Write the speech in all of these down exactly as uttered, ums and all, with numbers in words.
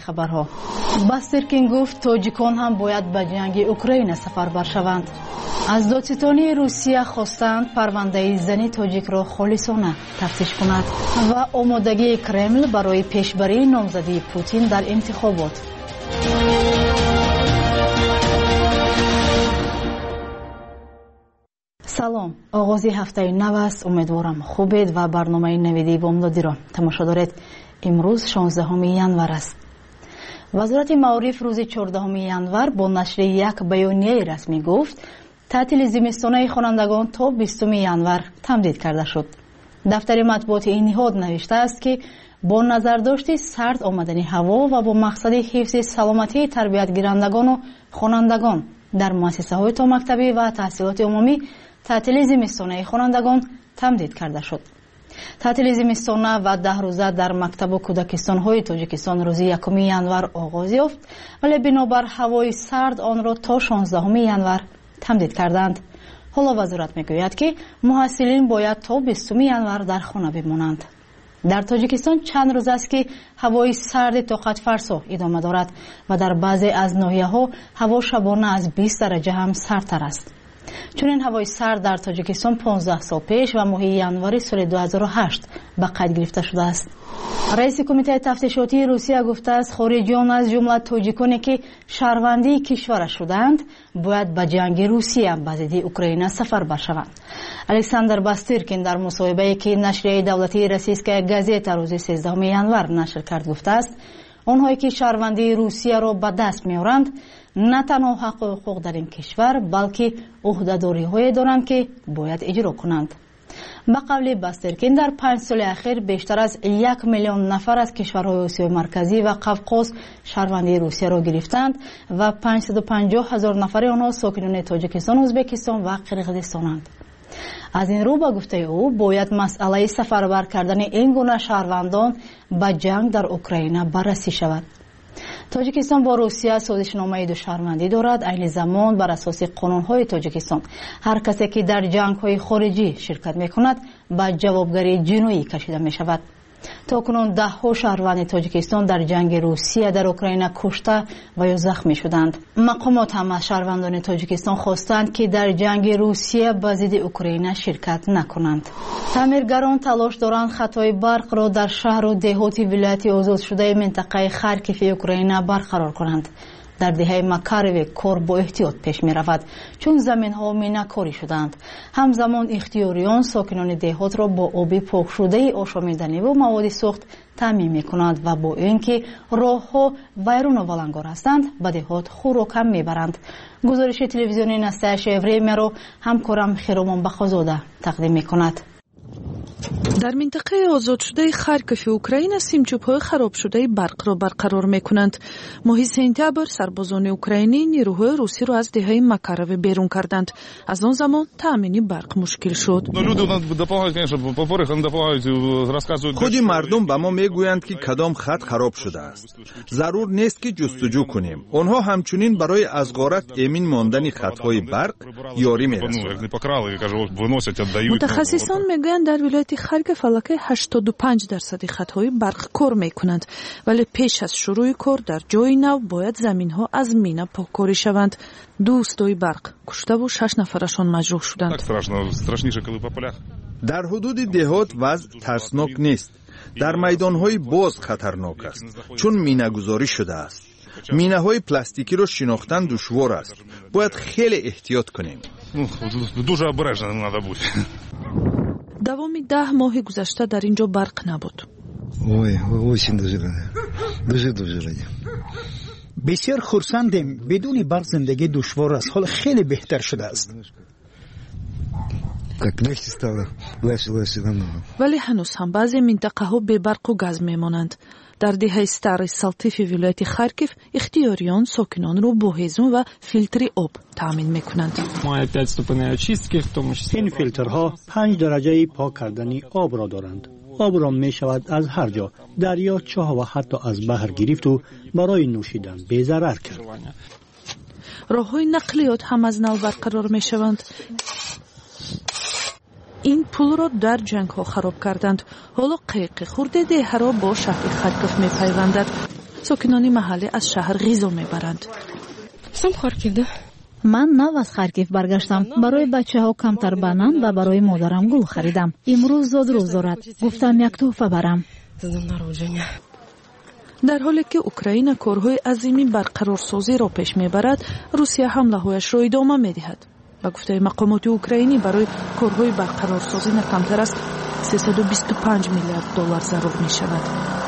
خبرها. باسترکین گفت تاجیکان هم باید به جنگ اوکراین سفربر شوند. از دادستانی روسیه خواستند پرونده زنی تاجیک را خالصانه تفتیش کند و آمادگی کرمل برای پیشبری نامزدی پوتین در انتخابات. سلام، آغازی هفته نو است. امیدوارم خوبید و برنامه نویدی بامدادی را تماشا دارید. امروز شانزدهم ینور است. وزارت معارف روز چهاردهم ینور با نشر یک بیانیه رسمی گفت تعطیل زمستانه خوانندگان تا بیستم ینور تمدید کرده شد. دفتر مطبوعات این نهاد نوشته است که با نظرداشت سرد آمدن هوا و با مقصد حفظ سلامتی تربیت گیرندگان و خوانندگان در مؤسسه های تا مکتبی و تحصیلات عمومی تعطیل زمستانه خوانندگان تمدید کرده شد. تعطیل زمستانه و ده روزه در مکتب و کودکستان های تاجیکستان روز یکم ینور آغاز یافت، ولی بنابر هوای سرد آن را تا شانزدهم ینور تمدید کردند. حالا وزارت میگوید که محصلین باید تا بیستم ینور در خانه بمانند. در تاجیکستان چند روز است که هوای سرد طاقت فرسا ادامه دارد و در بعضی از ناحیه ها هوا شبانه از بیست درجه هم سردتر است. چون این هوای سرد در تاجیکستان پانزده سال پیش و ماه ینور سال دو هزار و هشت به قید گرفته شده است. رئیس کمیته تفتیشاتی روسیه گفته است خارجیان از جمله تاجیکانی که شهروندی کشور شدند باید به جنگ روسیه به ضد اوکراین سفربر شوند. الکساندر باسترکین در مصاحبه‌ای که نشریه دولتی روسیسکا گازета روز سیزدهم ینور نشر کرد گفته است آنهایی که شهروندی روسیه را به دست می‌آورند نه تنها حق و حقوق در این کشور بلکه عهده‌داری‌هایی دارند که باید اجرا کنند. به قول باسترکین در پنج سال اخیر بیشتر از یک میلیون نفر از کشورهای آسیای مرکزی و قفقاز شهروندی روسیه را گرفتند و پانصد و پنجاه هزار نفر آنها ساکنان تاجیکستان، ازبکستان و قرقیزستانند. از این رو با گفته او باید مسئله سفربر کردن این گونه شهروندان به جنگ در اوکراین بررسی شود. تاجیکستان با روسیه سازشنامه دو شهروندی دارد. این زمان بر اساس قانون‌های تاجیکستان هر کسی که در جنگ‌های خارجی شرکت می‌کند به جوابگری جنایی کشیده می‌شود. تاکنون ده ها شهروند تاجیکستان در جنگ روسیه در اوکراین کشته و یا زخمی شدند. مقامات هم از شهروندان تاجیکستان خواستند که در جنگ روسیه به ضد اوکراین شرکت نکنند. تعمیرگران تلاش دارند خطای برق را در شهر و دهات ولایت آزاد شده منطقه خارکیف اوکراین برقرار کنند. در دهه مکاروی کار با احتیاط پیش می رود چون زمین ها میناکاری شدند. همزمان اختیاریان ساکنان دهات را با آب پاک شده آشامیدنی و مواد سوخت تامین می کنند و با اینکه راه ها ویران و ولنگار هستند به دهات خوراک هم می برند. گزارش تلویزیونی نستایش وریم را همکارم خیرامان بخازاده تقدیم می کند. در منطقه آزاد شده خارکیف اوکراین سیمچوب‌های خراب شده برق را برقرار می‌کنند. ماه سپتامبر سربازان اوکراینی نیروهای روسی را از دهه مکاروی بیرون کردند. از آن زمان تامین برق مشکل شد. خود مردم به ما میگویند که کدام خط خراب شده است. ضرور نیست که جستجو کنیم. آنها همچنین برای از غارت امین ماندن خط‌های برق یاری می‌رسانند. متخصصان میگویند در ولایت خارکیف فلکه هشتاد و پنج درصد خطهای برق کار میکنند، ولی پیش از شروع کار در جای نو باید زمین ها از مینا پاککاری شوند. دو استای برق کشته و شش نفرشان مجروح شدند. در حدود دهات وضع ترسناک نیست. در میدانهای باز خطرناک است چون مینا گذاری شده است. مینه‌های پلاستیکی را شناختن دشوار است. باید خیلی احتیاط کنیم. دوامی ده ماه گذشته در اینجا برق نبود. اوه اوه دوزه دوزه بسیار خرسندیم. بدون برق زندگی دشوار است. حال خیلی بهتر شده است. ولی هنوز هم بعضی منطقه ها بی برق و گاز میمانند. در دهه استار سالتیف ولایت خارکیف اختیاریان ساکنان رو با هیزم و فیلتری آب تامین میکنند. این فیلترها پنج درجه پاک کردن آب را دارند. آب را می شود از هر جا، دریا، چاه و حتی از بحر گرفت و برای نوشیدن بی ضرر کرد. راههای نقلیات هم از نو برقرار می شوند. این پل را در جنگ ها خراب کردند. حالا قیق خورده ده را با شهر خارکیف می پیوندد. ساکنان محلی از شهر غذا میبرند. من нав аз Харкив баргаштам. барои бачаҳо камтар ба нан ва барои модарам гул харидам. имрӯз зодрӯз дорад. гуфтам як тӯҳфа барам. در حالی که اوکراین کارهای عظیمی برقرارسازی را پیش میبرد، روسیه حمله‌هایش را ادامه میدهد. با گفته مقامات اوکراینی برای کارهای برقرارسازی نه کمتر از سیصد و بیست و پنج میلیارد دلار ضرور می شود.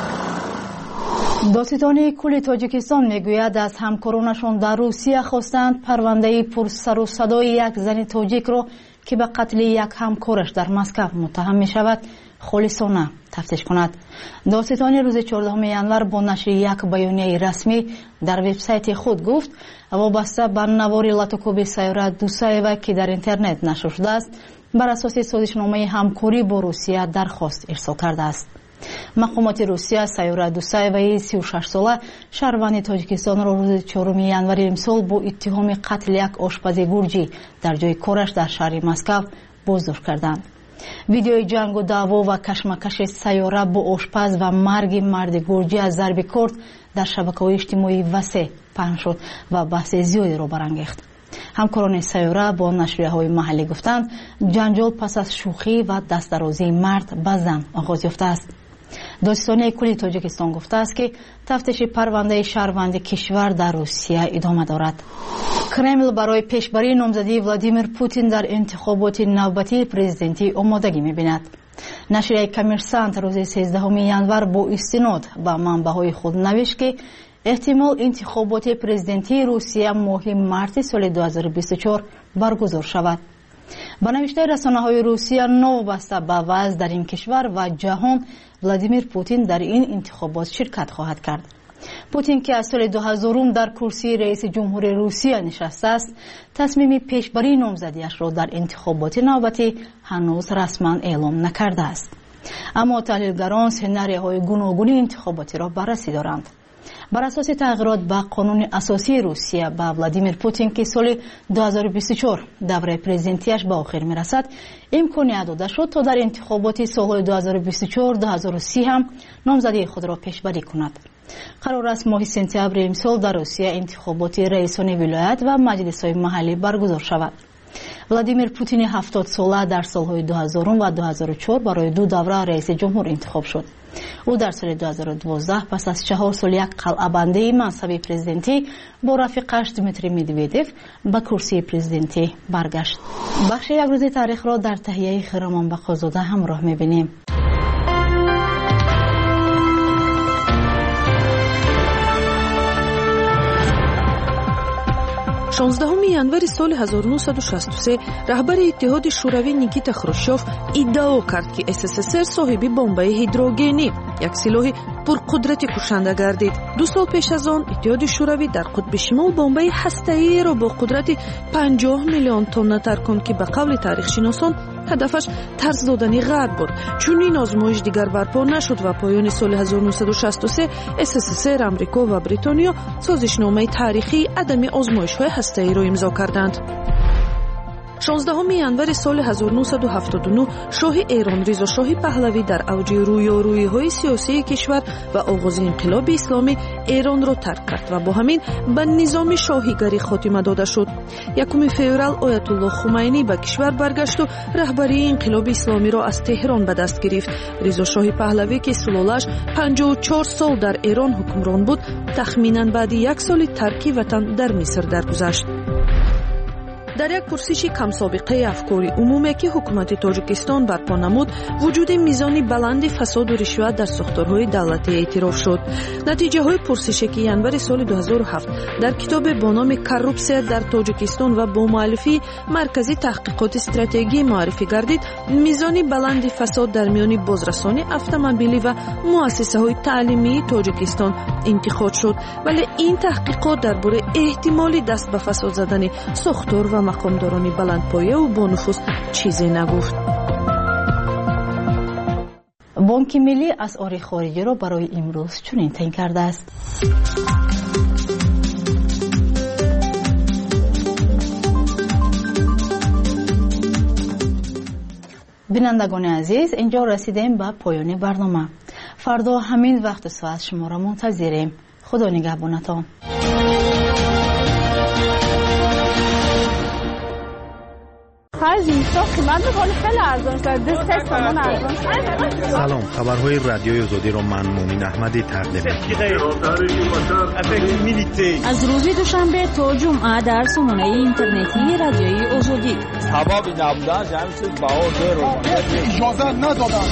دادستان کل تاجیکستان میگوید از همکارانشان در روسیه خواستند پرونده پرسر و صدای یک زن تاجیک را که به قتل یک همکارش در مسکو متهم می شود خالصانه تفتیش کند. دادستان روز چهاردهم январ با نشر یک بیانیه رسمی در وبسایت خود گفت وابسته به نوار لاتوکوب سیاره دوسایوا که در اینترنت نشر شده است بر اساس سازشنامه همکاری با روسیه درخواست ارسال کرده است. مقامات روسیه سیاره دوسایوایی سی و شش ساله شهروند تاجیکستان را روز چهارم январ امسال با اتهام قتل یک آشپز گرجی در جای کارش در شهر مسکو بازداشت کردند. ویدیوی جنگ و دعوا و کشمکش سیاره با آشپز و مرگ مرد گرجی از ضرب کارت در شبکه‌های اجتماعی وسیع پخش شد و بحث زیادی را برانگیخت. همکاران سیاره با نشریه‌های محلی گفتند جنجال پس از شوخی و دستدرازی مرد به زن آغاز یافته است. دادستان کل تاجیکستان گفته است که تفتیش پرونده شهروند کشور در روسیه ادامه دارد. کرمل برای پیشبری نامزدی ولادیمیر پوتین در انتخابات نوبتی پرزیدنتی آمادگی می‌بیند. نشریه کامرسانت روز سیزدهم январ با استناد به منبع‌های خود نوشت که احتمال انتخابات پرزیدنتی روسیه ماه مارس سال دو هزار و بیست و چهار برگزار شود. با نوشته رسانه‌های روسیه نوبسته به وضع در این کشور و جهان ولادیمیر پوتین در این انتخابات شرکت خواهد کرد. پوتین که از سال دو هزار در کرسی رئیس جمهور روسیه نشسته است تصمیم پیشبری نامزدیش را در انتخابات نوبتی هنوز رسما اعلام نکرده است. اما تحلیلگران سناریوهای گوناگون انتخاباتی را بررسی دارند. بر اساس تغییرات به قانون اساسی روسیه با ولادیمیر پوتین که سال دو هزار و بیست و چهار دوره پرزیدنتیش به آخر میرسد امکانیت داده شد تا در انتخابات سالهای دو هزار و بیست و چهار دو هزار و سی هم نامزدی خود را پیشبری کند. قرار است ماه سپتامبر امسال در روسیه انتخابات رئیسان ولایت و مجلس‌های محلی برگزار شود. ولادیمیر پوتین هفتاد ساله در سالهای دو هزار و دو هزار و چهار برای دو دوره رئیس جمهور انتخاب شد. او در سال دو هزار و دوازده پس از چهار سال یک قلعه‌بندی منصب پرزیدنتی با رفیقش دیمیتری مدودوف به کرسی پرزیدنتی برگشت. بخش یک روز تاریخ را در تهیه خرمان بقازاده همراه می‌بینیم. شانزدهم январи соли ҳазору нӯҳсаду шасту се раҳбари иттиҳоди шӯравӣ никита хрушёв иддао кард ки СССР соҳиби бомбаи ҳидрогенӣ як силоҳи пурқудрати кушанда гардид. ду сол пеш аз он иттиҳоди шӯравӣ дар қутби шимол бомбаи ҳастаиеро бо қудрати панҷоҳ миллион тонна тарконд ки ба қавли таърихшиносон ҳадафаш тарс додани ғарб буд. чунин озмоиш дигар барпо нашуд ва поёни соли ҳазору нӯҳсаду шасту се СССР, амрико ва бритониё созишномаи таърихии адами озмоишҳои ҳастаиро имзо карданд. шонздаҳуми январи соли ҳазору нӯҳсаду ҳафтоду нӯҳ шоҳи Эрон Ризо Шоҳи Паҳлавӣ дар авҷи рӯёрӯиҳои сиёсии кишвар ва оғози инқилоби исломӣ Эронро тарк кард ва бо ҳамин ба низоми шоҳигарӣ хотима дода шуд. якуми феврал Оятуллоҳ Хумайнӣ ба кишвар баргашту раҳбарии инқилоби исломиро аз Теҳрон ба даст гирифт. Ризо Шоҳи Паҳлавӣ ки сулолааш панҷоҳу чор сол дар Эрон ҳукмрон буд, тахминан баъди як соли тарки ватан дар Миср даргузашт. дар як пурсиши камсобиқаи афкори умуме ки ҳукумати Тоҷикистон барпо намуд, вуҷуди мизони баланди фасоду ришват дар сохторҳои давлатӣ эътироф шуд. натиҷаҳои пурсише ки январи соли ду ҳазору ҳафт дар китобе бо номи «Коррупсия дар Тоҷикистон» ва бо муаллифи Маркази таҳқиқоти стратегӣ муаррифӣ гардид, мизони баланди фасод дар миёни бозрасони автомобилӣ ва муассисаҳои таълимии Тоҷикистон интиқод шуд, вале ин таҳқиқот дар бораи эҳтимоли даст ба фасод задани сохтор ва мақомдорони баландпояву бонуфус чизе нагуфт. бонки миллӣ асъори хориҷиро барои имрӯз чунин таъин кардааст. бинандагони азиз, инҷо расидем ба поёни барнома. фардо ҳамин вақту соат шуморо мунтазирем. خدا نگهبانتان. سلام، خبرهای رادیوی آزادی رو من مومین احمدی تقدیم می‌کنم. از روز دوشنبه تا جمعه در سامانه اینترنتی رادیوی آزادی. سبب نبودن جمعیت بهار اجازه ندادن.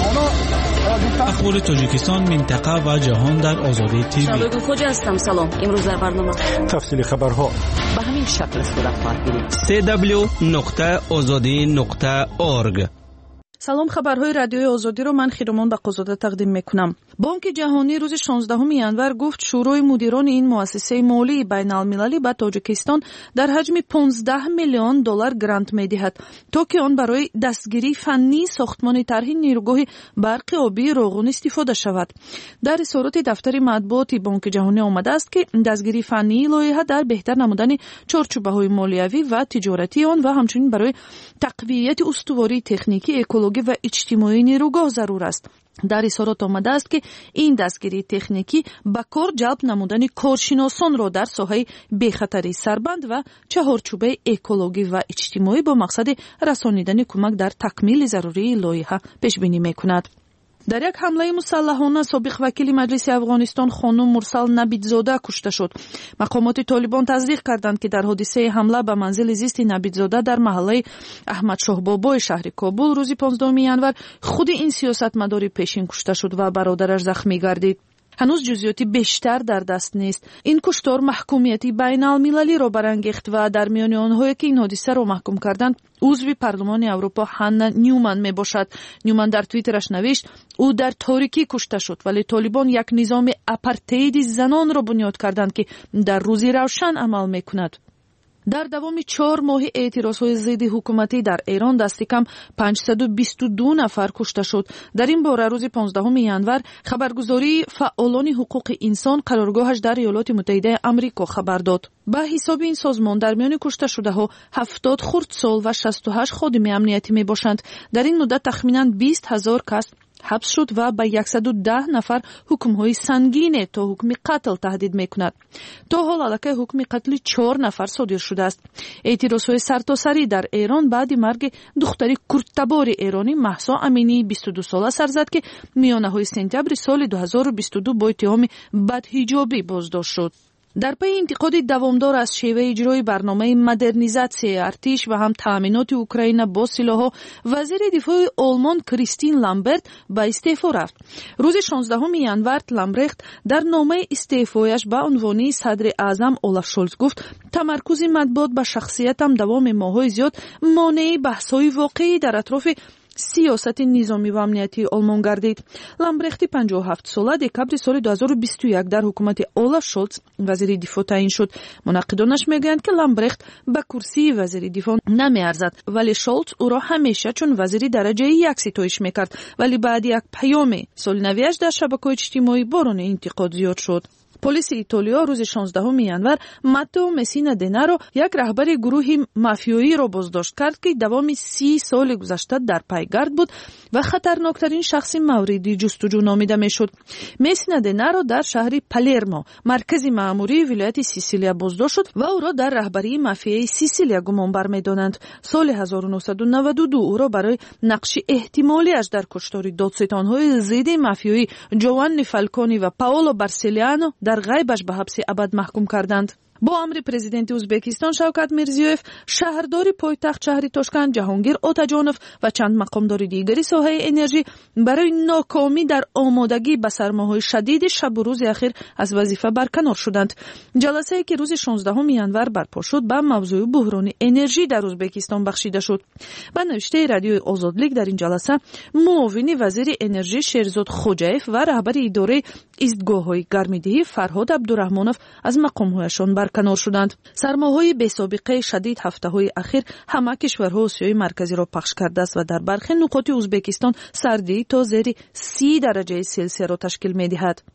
اخبار تاجیکستان، منطقه و جهان در آزادی تیوی. شبکه خوجا هستم. سلام. امروز در برنامه تفصیل خبرها به همین شکل صورت خواهد گرفت. سی دبلیو نقطه آزادی نقطه اورگ. سلام، خبرهای رادیوی آزادی رو من خیرمان بقزاده تقدیم میکنم. بانک جهانی روز شانزدهم ینور گفت شورای مدیران این مؤسسه مالی بین المللی به تاجیکستان در حجم پانزده میلیون دلار گرانت میدهد تا که آن برای دستگیری فنی ساختمان طرح نیروگاه برق آبی روغن استفاده شود. در اظهارات دفتر مطبوعات بانک جهانی آمده است که دستگیری فنی لایحه در بهتر نمودن چارچوب‌های مالیوی و تجارتی آن و همچنین برای تقویت استواری تکنیکی، اکولوژی و اجتماعی نیروگاه ضرور است. در اظهارات آمده است که این دستگیری تکنیکی به کار جلب نمودن کارشناسان را در ساحه بی‌خطری سربند و چهارچوبه اکولوژی و اجتماعی با مقصد رسانیدن کمک در تکمیل ضروری لایحه پیش بینی می‌کند. در یک حمله مسلحانه سابق وکیل مجلس افغانستان خانم مرسل نبیدزاده کشته شد. مقامات طالبان تصدیق کردند که در حادثه حمله به منزل زیست نبیدزاده در محله احمد شاه بابای شهر کابل روز پانزدهم ینور خود این سیاستمدار پیشین کشته شد و برادرش زخمی گردید. هنوز جزئیاتی بیشتر در دست نیست. این کشتار محکومیتی بین المللی را برانگیخت و در میان آنهایی که این حادثه را محکوم کردند عضو پارلمان اروپا هانا نیومن می باشد. نیومن در توییترش نوشت او در تاریکی کشته شد، ولی طالبان یک نظام آپارتاید زنان را بنیاد کردند که در روزی روشن عمل می کند. در دوام چهار ماه اعتراضهای ضد حکومتی در ایران دست کم پانصد و بیست و دو نفر کشته شد. در این باره روز پانزدهم ینور خبرگزاری فعالان حقوق انسان قرارگاهش در ایالات متحده آمریکا خبر داد. به حساب این سازمان در میان کشته شده ها هفتاد خردسال و شصت و هشت خادم امنیتی می باشند. در این مدت تخمیناً بیست هزار کس حبس شد و به صد و ده نفر حکم‌های سنگین تا حکم قتل تهدید می‌کند. تا حال علیه حکم قتل چهار نفر صادر شده است. اعتراضهای سرتاسری در ایران بعد مرگ دختر کردتبار ایرانی مهسا امینی بیست و دو ساله سر زد که میانه‌های سپتامبر سال دو هزار و بیست و دو با اتهام بدحجابی بازداشت شد. در پی انتقاد دوامدار از شیوه اجرای برنامه مدرنیزاسیون ارتش و هم تامینات اوکراین با سلاح‌ها، وزیر دفاع آلمان کریستین لامبرت به استعفا رفت. روز شانزدهم ینور لامبرت در نامه استعفایش به عنوان صدر اعظم اولاف شولز گفت تمرکز مطبوعات به شخصیتم دوام ماه‌های زیاد مانع بحث‌های واقعی در اطراف سیاست نظامی و امنیتی آلمان گردید. لامبرخت پنجاه و هفت ساله دکبر سال دو هزار و بیست و یک در حکومت اولاف شولز وزیر دفاع تعیین شد. منقدانش میگویند که لامبرخت به کرسی وزیر دفاع نمیارزد، ولی شولز او را همیشه چون وزیر درجه یک ستایش میکرد، ولی بعد یک پیام سال نویش در شبکه‌های اجتماعی بارون انتقاد زیاد شد. پلیس ایتالیا روز شانزدهم ینور ماتئو مسینا دنارو یک رهبر گروه مافیایی را بازداشت کرد که دوام سی سال گذشته در پایگرد بود و خطرناکترین شخص مورد جستجو نامیده میشد. مسینا دنارو در شهر پالرمو مرکز مأموری ولایت سیسیلیا بازداشت شد و او را در رهبری مافیای سیسیلیا گمان برمی‌دارند. سال هزار و نهصد و نود و دو او را برای نقش احتمالیش در کشتار دادستان‌های ضد مافیایی جوانی فالکونی و پائولو بارسلیانو در غیبش به حبس ابد محکوم کردند. با امر پرزیدنت ازبکستان شوکت میرزیوف، شهردار پایتخت شهر تاشکند جهانگیر آتاجانوف و چند مقامدار دیگری ساحه انرژی برای ناکامی در آمادگی به سرماهای شدید شب و روز اخیر از وظیفه برکنار شدند. جلسه‌ای که روز شانزدهم ینور برپا شد به موضوع بحران انرژی در ازبکستان بخشیده شد. به نوشته رادیوی آزادلیگ در این جلسه معاون وزیر انرژی شیرزاد خوجایف و رهبر اداره ایستگاه‌های گرمیدهی فرهاد عبدالرحمانوف از مقام‌هایشان برکنار شدند. سرماهای بی سابقه شدید هفته‌های اخیر همه کشورها آسیای مرکزی را پخش کرده است و در برخی نقاط ازبکستان سردی تا زیر سی درجه سلسیوس را تشکیل می‌دهد.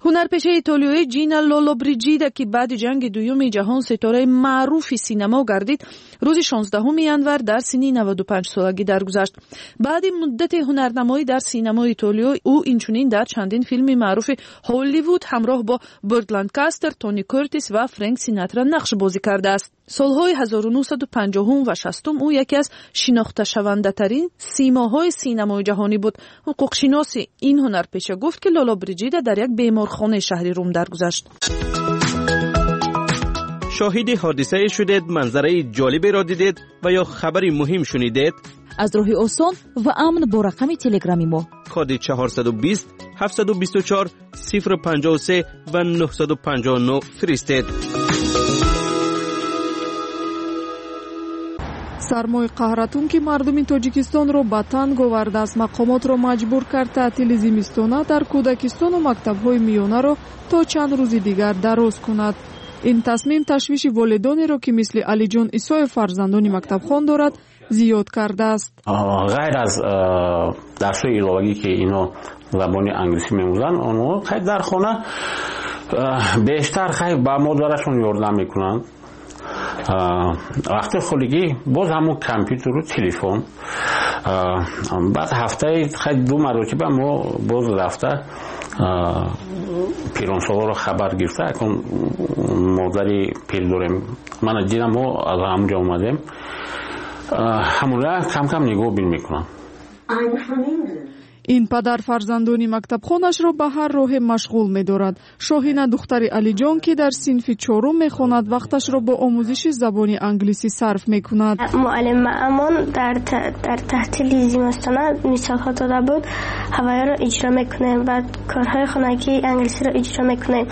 ҳунарпешаи итолиёӣ Ҷина Лоллобриҷида, ки баъди ҷанги дуюми ҷаҳон ситораи маъруфи синемо гардид, рӯзи шонздаҳуми январ дар синни наваду панҷ солагӣ даргузашт. баъди муддати ҳунарнамоӣ дар синемои итолиё, ӯ инчунин дар чандин филми маъруфи Ҳолливуд ҳамроҳ бо Бурт Ланкастер, Тони Кёртис ва Фрэнк Синатра нақш бозӣ кардааст. солҳои ҳазору нӯҳсаду панҷоҳум ва шастум ӯ яке аз шинохташавандатарин симоҳои синемои ҷаҳонӣ буд. ҳуқуқшиноси ин ҳунарпеша гуфт, ки Лоллобриҷида дар як беморхонаи шаҳри Рум даргузашт. شاهد حادثه شدید، منظره جالبی را دیدید و یا خبری مهم شنیدید؟ از راه آسان و امن با رقم تلگرامی ما کد چهارصد و بیست هفتصد و بیست و چهار صفر پنجاه و سه و نهصد و پنجاه و نه فرستید. سرمای قهرتون که مردم تاجیکستان را به تنگ آورده است، مقامات را مجبور کرد تعطیل زمستانه در کودکستان و مکتب‌های میانه را تا چند روز دیگر دراز کند. این تصمیم تشویش والدانی را که مثل علی جان عیسی فرزندان مکتبخوان دارد زیاد کرده است. غیر از درس‌های ایلوگی که اینا زبان انگلیسی می‌آموزند، آنها خیلی در خانه بیشتر خیلی با مادرشون یاردم میکنند. وقتی خودگی باز همون کامپیوتر و تلفن، بعد هفته خیلی دو مرتبه ما باز رفته پیرانسالا رو خبر گرفته اکن مادری پیر داریم. من دیدم ما از همونجا اومدیم، همونجا کم کم نگاه بین میکنم. این پدر فرزندانی مکتبخانش را به هر راه مشغول می‌دارد. شاهینه دختر علی جان که در صنف چهارم می‌خواند وقتش را با آموزش زبان انگلیسی صرف می‌کند. معلم امان در در تعطیل زمستانه مثال‌ها داده بود، هوایی را اجرا می‌کنیم و کارهای خانگی انگلیسی را اجرا می‌کنیم.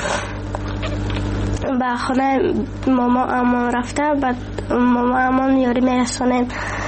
به خانه ماما امان رفته، بعد ماما امان یاری می‌رسونیم.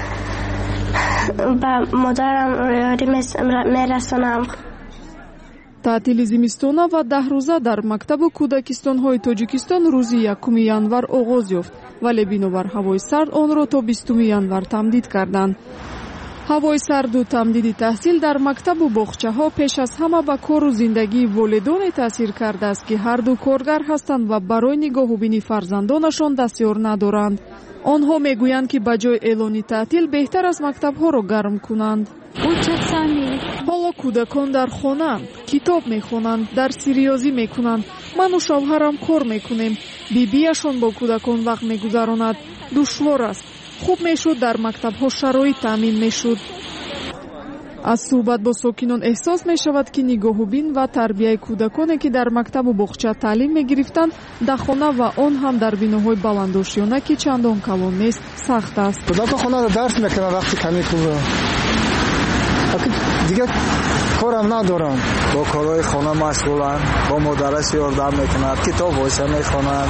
با مادرم یاری میرسانم. تعطیل زمستانه و ده روزه در مکتب کودکستان‌های تاجیکستان روزی یکم январ آغاز یافت، ولی بنابر هوای سرد آن را تا بیستم январ تمدید کردند. هوای سرد و تمدید تحصیل در مکتب و باغچه‌ها پیش از همه به کار و زندگی والدان تاثیر کرده است که هر دو کارگر هستند و برای نگاه‌آوری فرزندانشان دستیار ندارند. آنها میگویند که به جای اعلان تعطیل بهتر از مکتب‌ها را گرم کنند. حالا کودکان در خانه کتاب میخوانند، درس ریاضی میکنند. من و شوهرم کار میکنیم. بیبیشان با کودکان وقت میگذراند. دشوار است. خوب میشد در مکتب‌ها شرایط تامین میشد. از صحبت با ساکنان احساس می شود که نگاه‌آوری و تربیت کودکانی که در مکتب و باغچه تعلیم می گرفتند در خانه و آن هم در بناهای بلندآشیانه که چندان کلان نیست سخت است. کودکان خانه درس میکنند وقتی کانیکول دیگه کارم ندارند، با کارهای خانه مشغولند، با مادرش یاردم میکنند، کتاب وایسه میخوانند.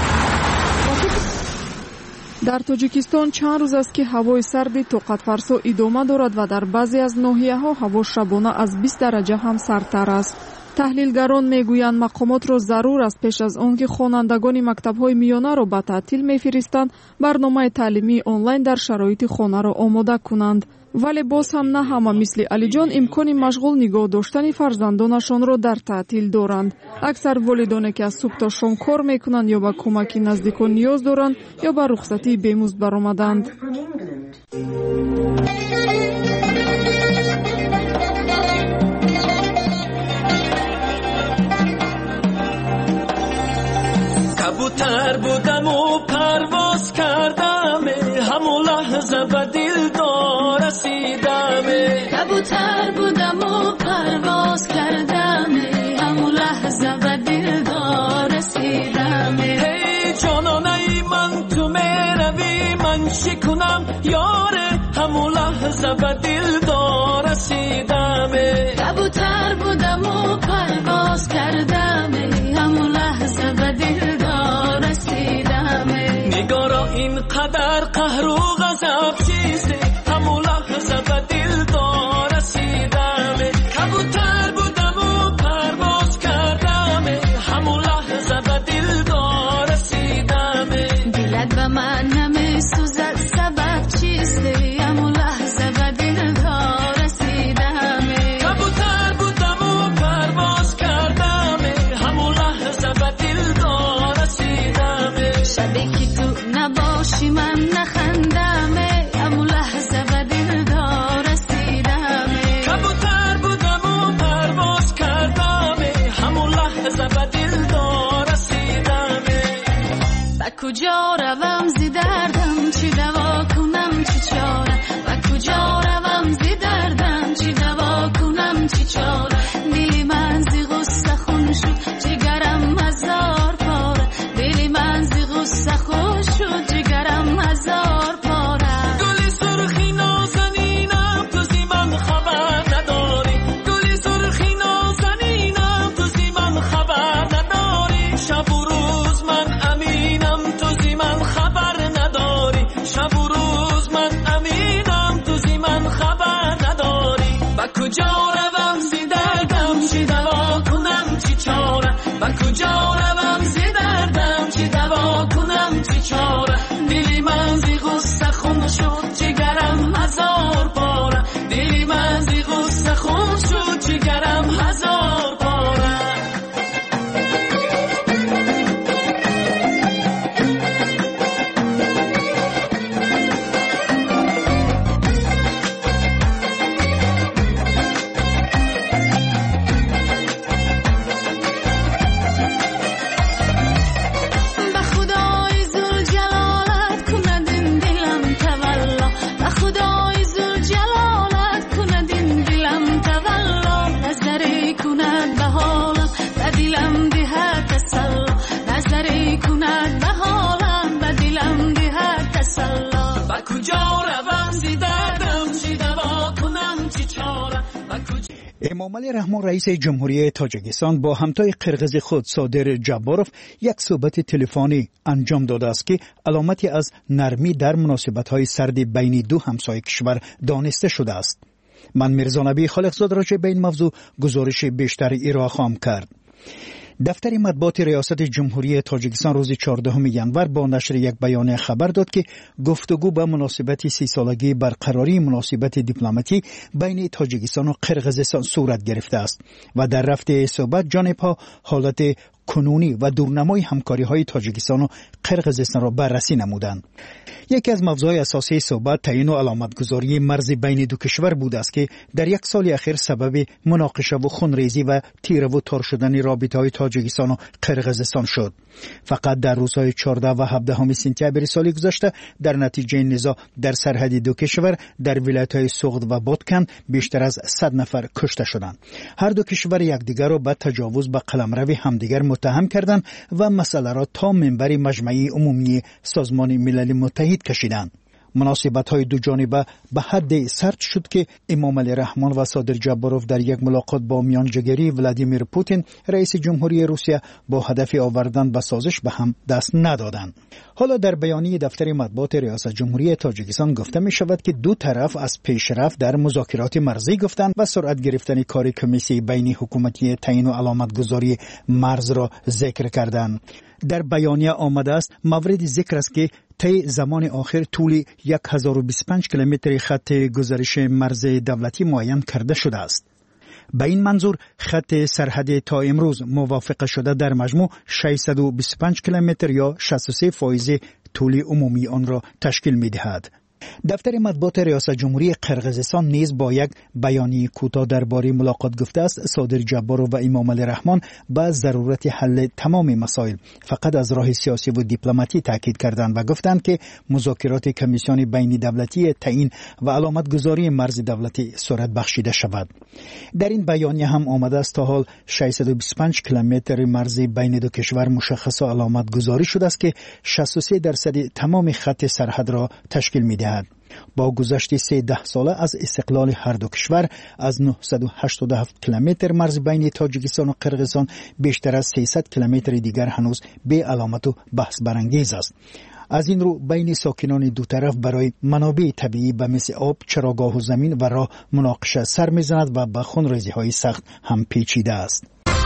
در تاجیکستان چند روز است که هوای سرد طاقت فرسا ادامه دارد و در بعضی از ناحیه‌ها هوا شبانه از بیست درجه هم سردتر است. تحلیلگران میگویند مقامات را ضرور است پیش از آن که خوانندگان مکتب‌های میانه را به تعطیل میفرستند برنامه تعلیمی آنلاین در شرایط خانه را آماده کنند. ولی باز هم نه همه مثل علی جان امکان مشغول نگاه داشتن فرزندانشان را در تعطیل دارند. اکثر والدانی که از صبح تا شام کار میکنند یا به کمک نزدیکان نیاز دارند یا به رخصتی بیمزد برآمدند. کبوتر بودم و پرواز کردم، همون لحظه به دلدار رسیدم. کبوتر بودم و پرواز کردم، همون لحظه به دلدار رسیدم. هی جانانه من تو میروی من شکنم یاره، همون لحظه به دلدار رسیدم. کبوتر بودم و پرواز کردم، همون لحظه به دلدار رسیدم. نگارا اینقدر قهر و غضب چیزه، همون لحظه به دلدار رسیدم. کبوتر بودم و پرواز کردم، همون لحظه به دلدار رسیدم. دلت به من نمیسوزد سبب چیسته، همون لحظه به دلدار رسیدم. کبوتر بودم و پرواز کردم، همون لحظه کجا روم زی دردم چی دوا کنم چی چاره و کجا روم زی دردم چی دوا کنم چی چاره دلی من زی غصه خون شد جگرم هزار پاره دلی من زی غصه خون شد جگرم هزار پاره گلی سرخی نازنینم تو زی من خبر نداری گلی سرخی نازنینم تو زی من خبر نداری شب و روز من امینم تو زی من خبر نداری شب و روز من امینم تو زی من خبر نداری با کجا روم زی دردم چی دوا کنم چی چاره با کجا روم زی دردم چی دوا کنم چی چاره دلی من زی غصه خون شد جگرم هزار پاره دلی من زی غصه خون شد جگرم هزار پاره امامعلی رحمان رئیس جمهوری تاجیکستان با همتای قرغیز خود صادر جباروف یک صحبت تلفنی انجام داده است که علامتی از نرمی در مناسبت‌های سرد بین دو همسایه کشور دانسته شده است. من میرزا نبی خالقزاد راجع به این موضوع گزارش بیشتری ارائه خواهم کرد. دفتر مطبوعات ریاست جمهوری تاجیکستان روز چهاردهم ژانویه با نشر یک بیانیه خبر داد که گفتگو به مناسبت سی سالگی برقراری مناسبت دیپلماتی بین تاجیکستان و قرغیزستان صورت گرفته است و در رفته صحبت جانب‌ها حالت کنونی و دورنمای همکاری‌های تاجیکستان و قرغیزستان را بررسی نمودند. یکی از موضوعات اساسی صحبت تعیین و علامتگذاری مرز بین دو کشور بوده است که در یک سال اخیر سبب مناقشه و خونریزی و تیره و تار شدن رابطه‌های تاجیکستان و قرغیزستان شد. فقط در روزهای چهارده و هفده سپتامبر سال گذشته در نتیجه نزاع در سرحد دو کشور در ولایت‌های سوغد و بادکن بیشتر از صد نفر کشته شدند. هر دو کشور یکدیگر را به تجاوز به قلمرو همدیگر متهم کردند و مسئله را تا منبر مجمع عمومی سازمان ملل متحد کشیدند. مناسبت‌های دو جانبه به حد سرد شد که امامعلی رحمان و صادر جباروف در یک ملاقات با میانجیگری ولادیمیر پوتین رئیس جمهوری روسیه با هدف آوردن به سازش به هم دست ندادند. حالا در بیانیه دفتر مطبوعات ریاست جمهوری تاجیکستان گفته می شود که دو طرف از پیشرفت در مذاکرات مرزی گفتند و سرعت گرفتن کار کمیسیون بین حکومتی تعیین و علامتگذاری مرز را ذکر کردند. در بیانیه آمده است مورد ذکر است که طی زمان آخر طول هزار و بیست و پنج کیلومتر خط گزارش مرز دولتی معین کرده شده است. به این منظور خط سرحد تا امروز موافقه شده در مجموع ششصد و بیست و پنج کیلومتر یا شصت و سه درصد طول عمومی آن را تشکیل می دهد. دفتر مطبوعات ریاست جمهوری قرغیزستان نیز با یک بیانیه کوتاه درباره ملاقات گفته است صادر جباروف و امامعلی رحمان به ضرورت حل تمام مسائل فقط از راه سیاسی و دیپلماتی تاکید کردند و گفتند که مذاکرات کمیسیون بین دولتی تعیین و علامتگذاری مرز دولتی صورت بخشیده شود. در این بیانیه هم آمده است تا حال ششصد و بیست و پنج کیلومتر مرز بین دو کشور مشخص و علامتگذاری شده است که شصت و سه درصد تمام خط سرحد را تشکیل می‌دهد. با گذشت سیزده ساله از استقلال هر دو کشور از نهصد و هشتاد و هفت کیلومتر مرز بین تاجیکستان و قرغیزستان بیشتر از سیصد کیلومتر دیگر هنوز به علامت و بحث برانگیز است. از این رو بین ساکنان دو طرف برای منابع طبیعی به مثل آب، چراگاه و زمین و راه مناقشه سر می‌زند و به خونریزی‌های سخت هم پیچیده است.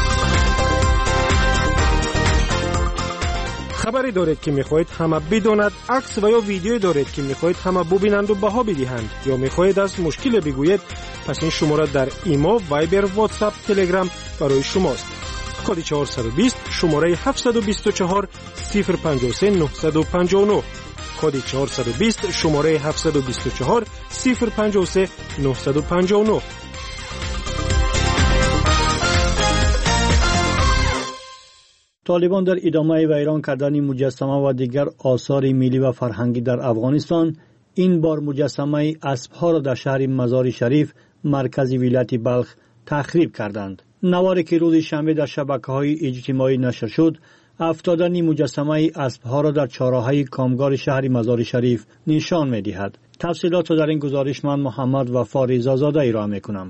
خبری دارید که میخواهید همه بداند، عکس و یا ویدیو دارید که میخواهید همه ببینند و بها بدهند یا میخواهید از مشکل بگویید، پس این شماره در ایما، وایبر، واتساپ، تلگرام برای شماست. کد چهارصد و بیست شماره هفتصد و بیست و چهار صفر پنجاه و سه نهصد و پنجاه و نه کد چهارصد و بیست شماره هفتصد و بیست و چهار صفر پنجاه و سه نهصد و پنجاه و نه. طالبان در ادامه ویران کردن مجسمه و دیگر آثار ملی و فرهنگی در افغانستان، این بار مجسمه اسب‌ها را در شهر مزار شریف مرکز ولایت بلخ تخریب کردند. نواری که روز شنبه در شبکه‌های اجتماعی نشر شد، افتادن مجسمه اسب‌ها را در چهارراهی کامگار شهر مزار شریف نشان می‌دهد. تفصیلات را در این گزارش من محمد وفا رضازاده ارائه می‌کنم.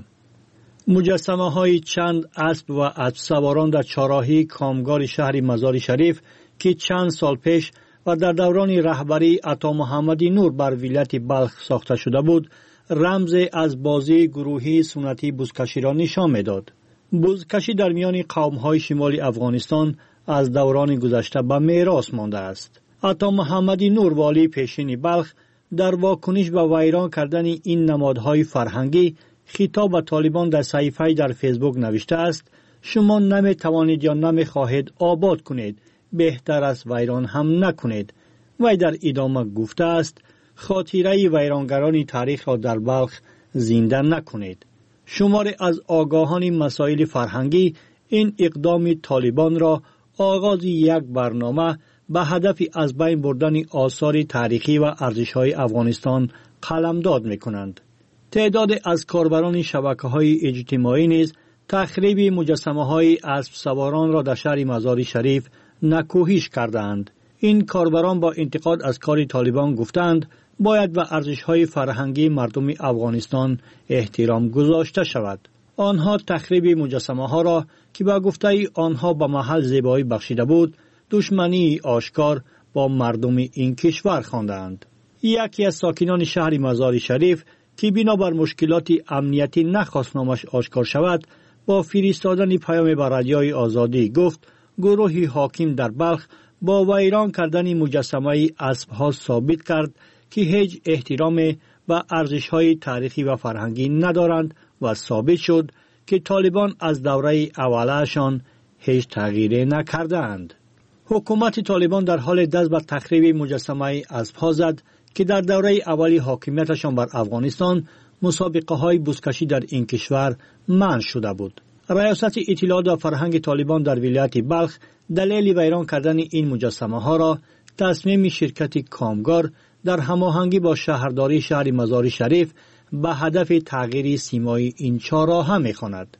مجسمه های چند اسب و اسب سواران در چهارراهی کامگار شهر مزار شریف که چند سال پیش و در دوران رهبری عطا محمد نور بر ولایت بلخ ساخته شده بود، رمز از بازی گروهی سنتی بزکشی را نشان می‌داد. بزکشی در میان قوم‌های شمال افغانستان از دوران گذشته به میراث مانده است. عطا محمد نور والی پیشین بلخ در واکنش به ویران کردن این نمادهای فرهنگی خطاب به طالبان در صحیفه‌ای در فیسبوک نوشته است: شما نمی توانید یا نمی خواهید آباد کنید، بهتر است ویران هم نکنید. وی در ادامه گفته است: خاطره ویرانگران تاریخ را در بلخ زنده نکنید. شماری از آگاهان مسائل فرهنگی این اقدام طالبان را آغاز یک برنامه به هدف از بین بردن آثار تاریخی و ارزش‌های افغانستان قلمداد می‌کنند. تعداد از کاربران شبکه‌های اجتماعی نیز تخریب مجسمه‌های اسب سواران را در شهر مزار شریف نکوهش کردند. این کاربران با انتقاد از کار طالبان گفتند باید به ارزش‌های فرهنگی مردم افغانستان احترام گذاشته شود. آنها تخریب مجسمه‌ها را که با گفته آنها به محل زیبایی بخشیده بود، دشمنی آشکار با مردم این کشور خواندند. یکی از ساکنان شهر مزار شریف که بنابر مشکلات امنیتی نخواست نامش آشکار شود، با فرستادن پیام به رادیوی آزادی گفت گروهی حاکم در بلخ با ویران کردن مجسمه اسب‌ها ثابت کرد که هیچ احترام به ارزش‌های تاریخی و فرهنگی ندارند و ثابت شد که طالبان از دوره اولشان هیچ تغییری نکردند. حکومت طالبان در حال دست به تخریب مجسمه اسب‌ها زد که در دوره اولی حاکمیتشان بر افغانستان مسابقه های بزکشی در این کشور منع شده بود. ریاست اطلاعات و فرهنگ طالبان در ولایت بلخ دلیل ویران کردن این مجسمه ها را تصمیم شرکت کامگار در هماهنگی با شهرداری شهر مزار شریف به هدف تغییر سیمای این چهارراه می‌خواند.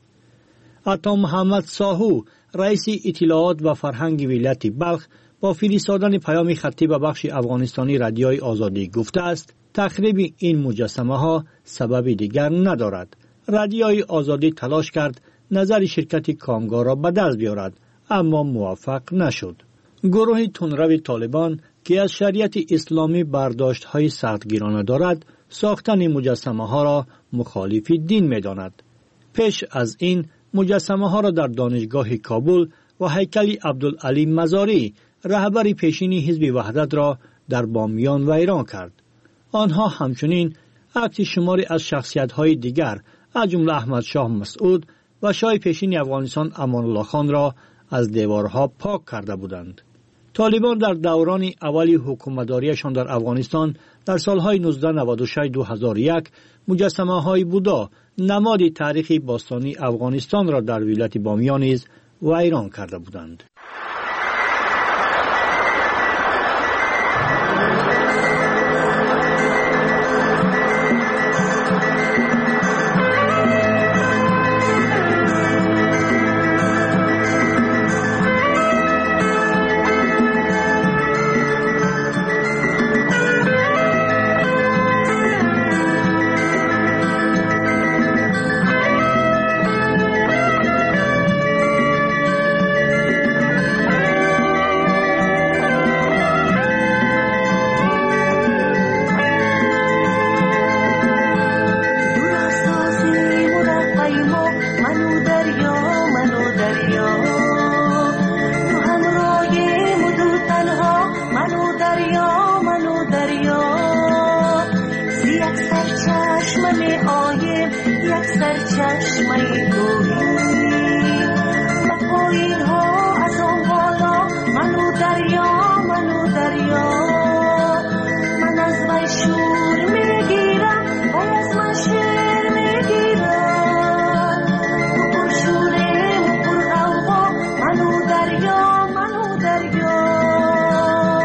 عطا محمد ساهو رئیس اطلاعات و فرهنگ ولایت بلخ با فرستادن پیام خطی به بخش افغانستانی رادیوی آزادی گفته است تخریب این مجسمه ها سبب دیگر ندارد. رادیوی آزادی تلاش کرد نظر شرکت کامگار را به دست بیارد اما موفق نشد. گروه تندرو طالبان که از شریعت اسلامی برداشت های سختگیرانه دارد ساختن مجسمه ها را مخالف دین می داند. پیش از این مجسمه ها را در دانشگاه کابل و هیکل عبدالعلی مزاری رهبر پیشین حزب وحدت را در بامیان ویران کرد. آنها همچنین عکس شماری از شخصیت‌های دیگر از جمله احمد شاه مسعود و شاه پیشین افغانستان امان الله خان را از دیوارها پاک کرده بودند. طالبان در دوران اولی حکومتداریشان در افغانستان در سالهای نوزده نود و شش تا دو هزار و یک مجسمه‌های بودا نماد تاریخی باستانی افغانستان را در ولایت بامیان نیز ویران کرده بودند. یک سر چشمه